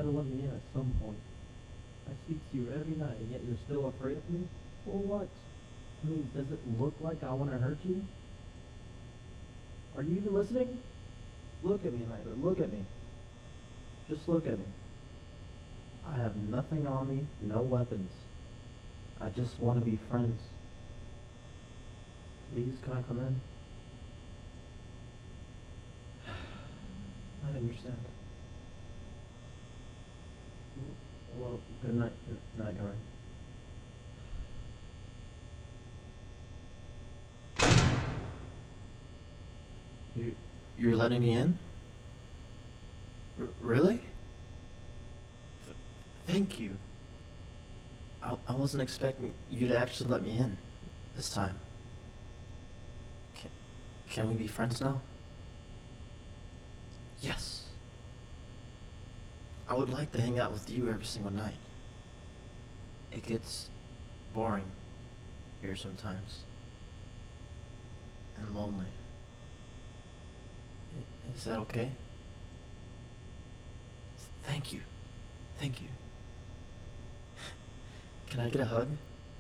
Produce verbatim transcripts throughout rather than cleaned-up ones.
to let me in at some point. I speak to you every night, and yet you're still afraid of me? For what? I mean, does it look like I want to hurt you? Are you even listening? Look at me, Nightmare. Look at me. Just look at me. I have nothing on me, no weapons. I just want to be friends. Please, can I come in? I understand. Well, good night. Good night, Aaron. You, you're letting me in? R- really? Th- thank you. I, I wasn't expecting you to actually let me in this time. Can, can we be friends now? Yes. I would like to hang out with you every single night. It gets boring here sometimes. And lonely. I- Is that okay? Thank you. Thank you. Can I get a hug?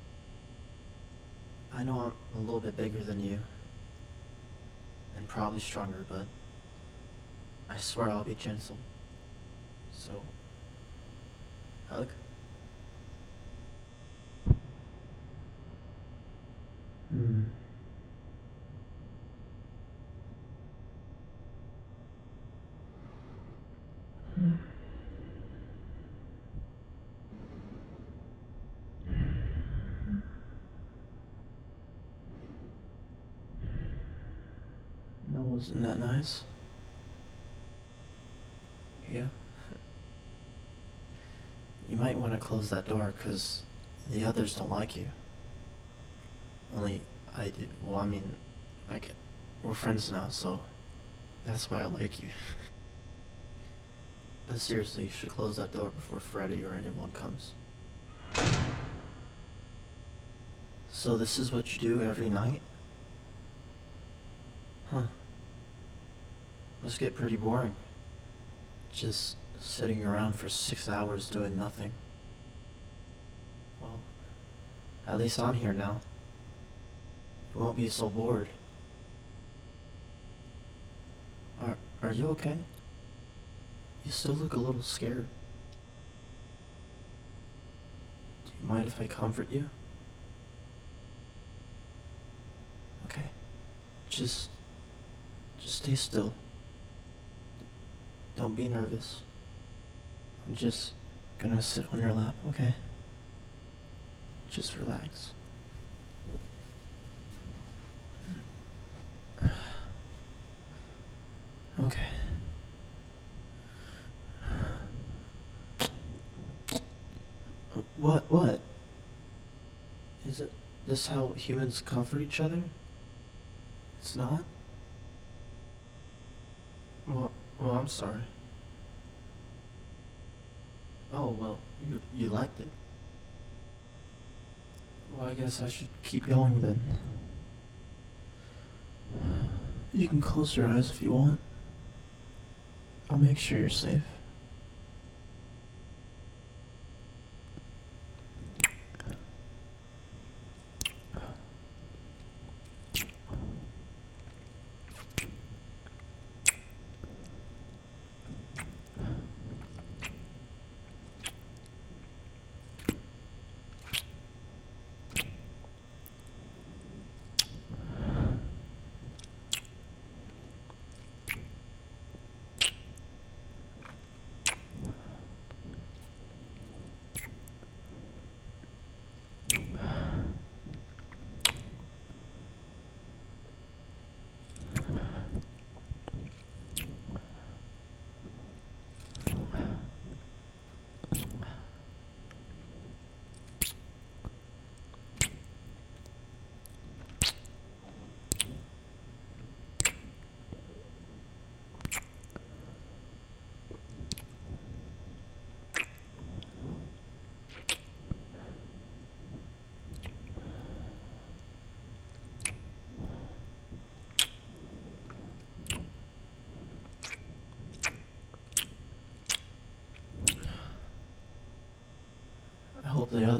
I know I'm a little bit bigger than you. And probably stronger, but I swear I'll be gentle. So, hug? Hmm. No, wasn't that nice? Yeah. You might want to close that door, because the others don't like you. Only I did. Well, I mean, like, we're friends now, so that's why I like you. But seriously, you should close that door before Freddy or anyone comes. So this is what you do every night? Huh. Must get pretty boring. Just sitting around for six hours doing nothing. Well, at least I'm here now. You won't be so bored. Are, are you okay? You still look a little scared. Do you mind if I comfort you? Okay. Just... Just stay still. Don't be nervous. I'm just gonna sit on your lap, okay? Just relax. Okay. What? What? Is it this how humans comfort each other? It's not? Well, well, I'm sorry. Oh, well, you, you liked it. Well, I guess I should keep going then. You can close your eyes if you want. I'll make sure you're safe.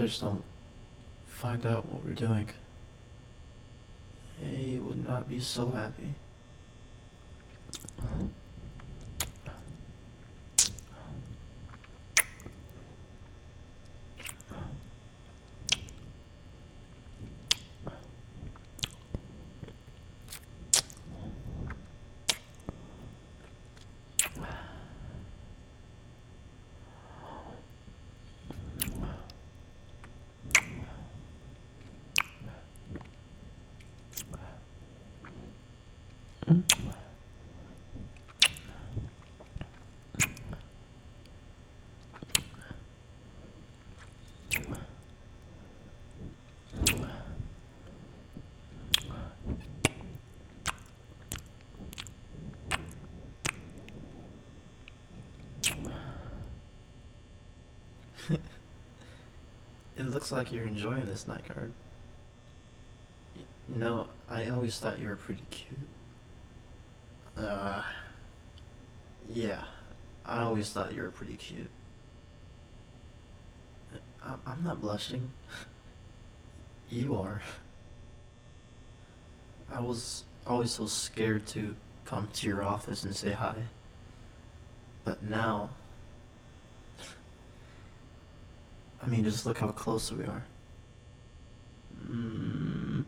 others don't find out what we're doing, they would not be so happy. It looks like you're enjoying this night guard. You know, I always thought you were pretty cute. Uh, yeah, I always thought you were pretty cute. I- I'm not blushing. You are. I was always so scared to come to your office and say hi. But now, I mean, just look how close we are. Mm.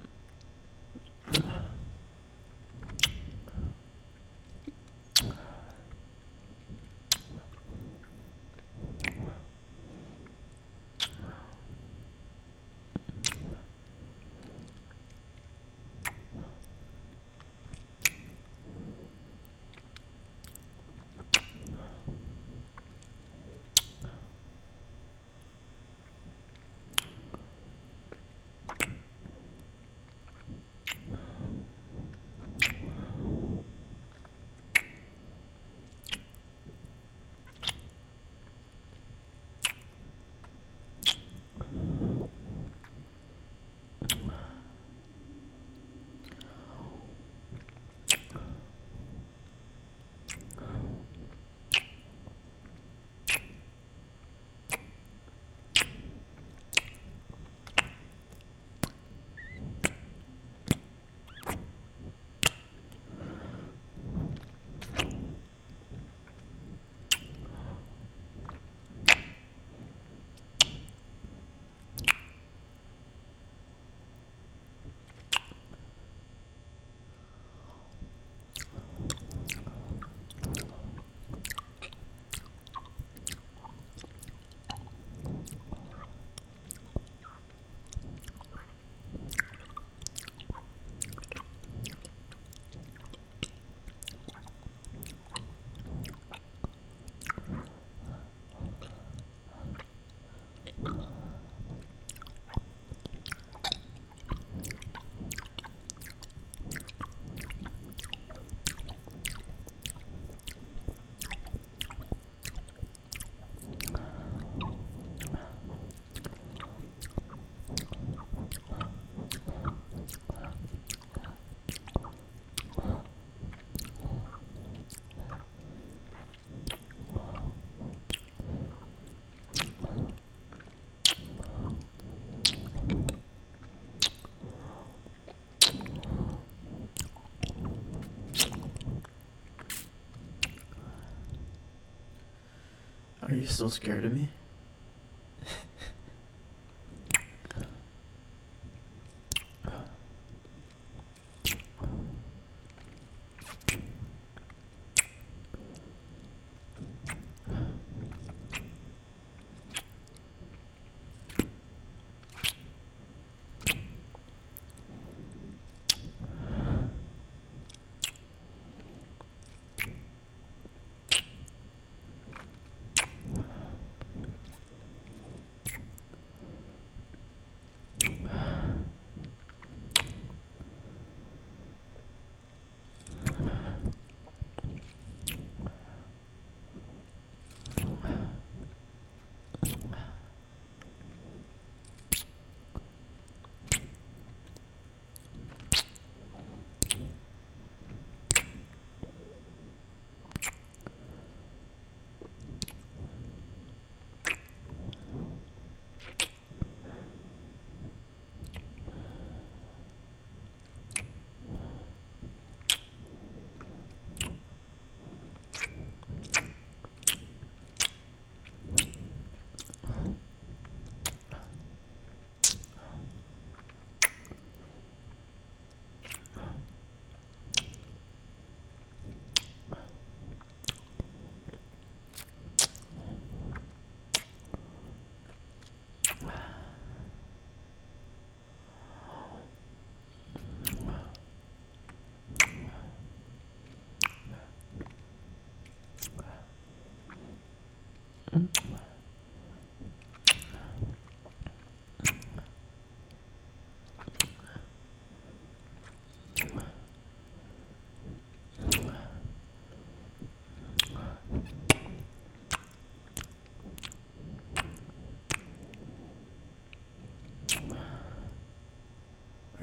Are you still scared of me?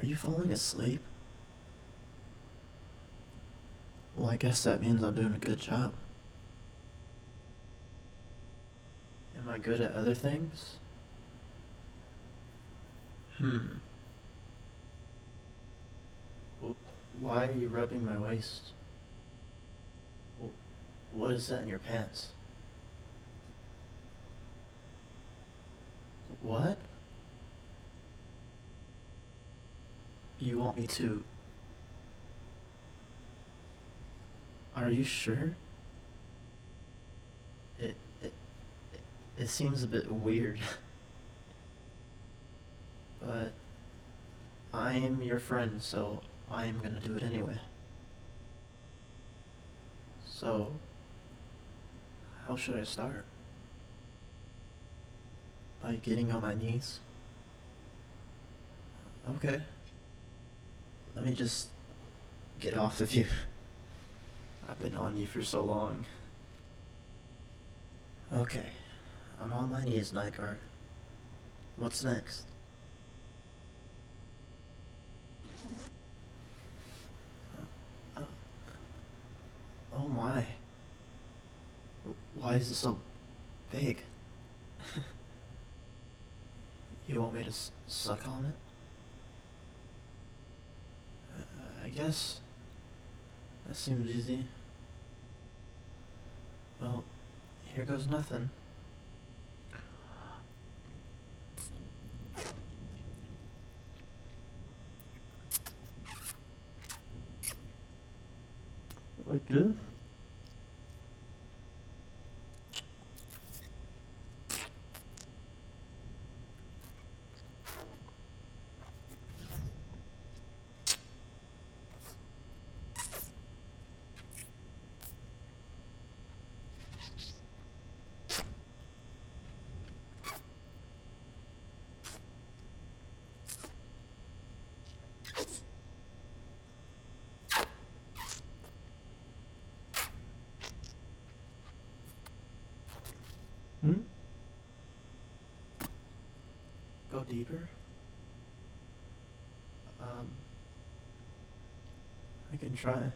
you falling asleep? Well, I guess that means I'm doing a good job. Am I good at other things? Hmm. Why are you rubbing my waist? What is that in your pants? What? You want me to... Are you sure? It, it, it seems a bit weird. But I am your friend, so I am gonna do it anyway. So, how should I start? By getting on my knees? Okay. Let me just get off of you. I've been on you for so long. Okay. I'm on my knees, Nightguard. What's next? Uh, oh my. Why is it so big? You want me to s suck on it? Uh, I guess that seems easy. Well, here goes nothing. Like this? Hmm? Go deeper? Um, I can try.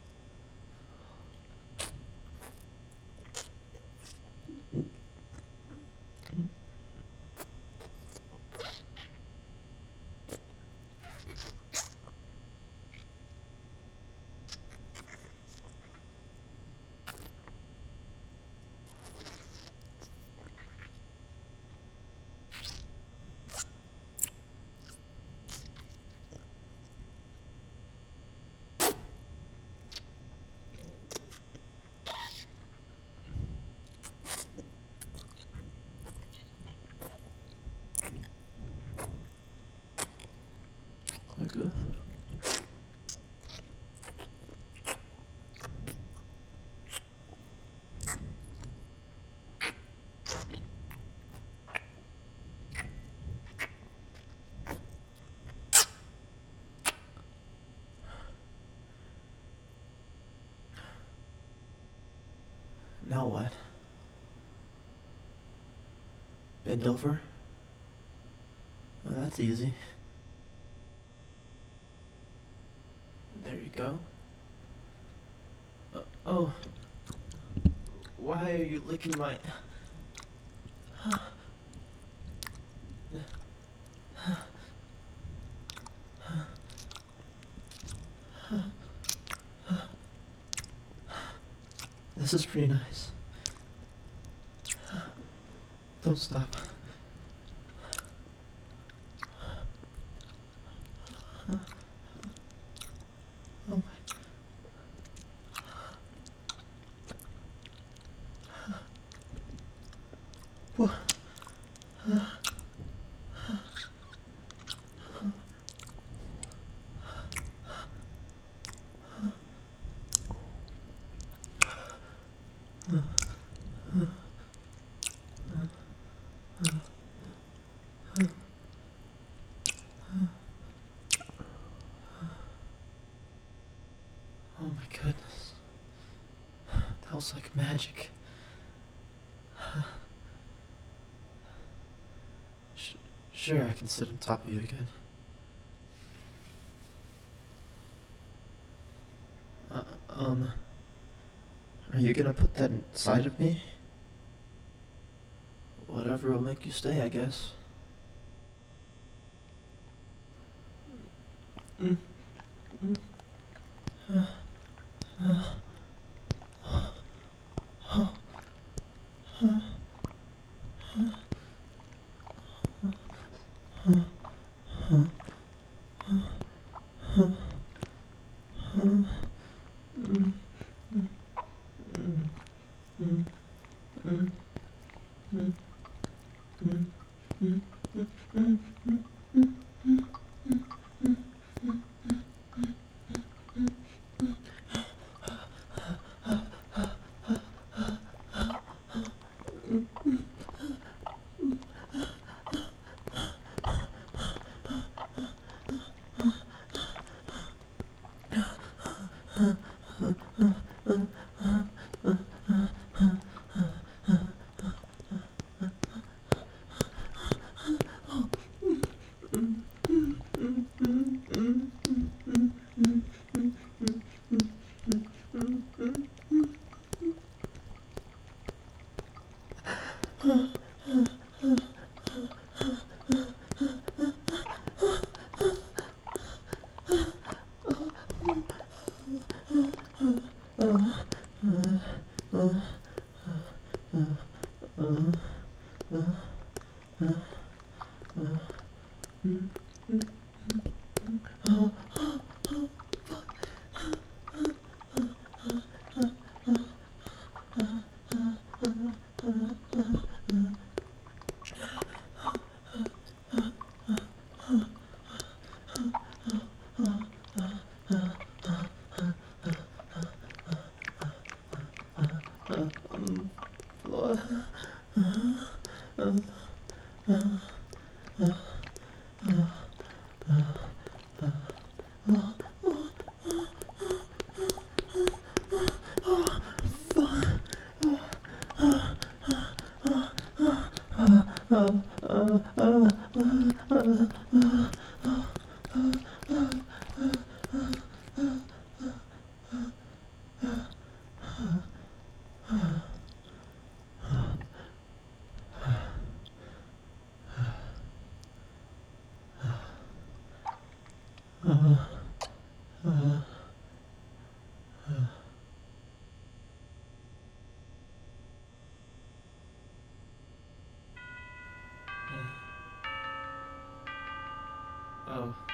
Like this? Now what? Bend over? Well, that's easy. There you go. Uh, oh. Why are you licking my... This is pretty nice. Don't stop. Oh my... What? Oh my goodness. That was like magic. Sh- sure, I can sit on top of you again. Um, are you gonna put that inside of me? Whatever will make you stay, I guess. Mm. Mm. Uh, uh, uh, uh, Oh.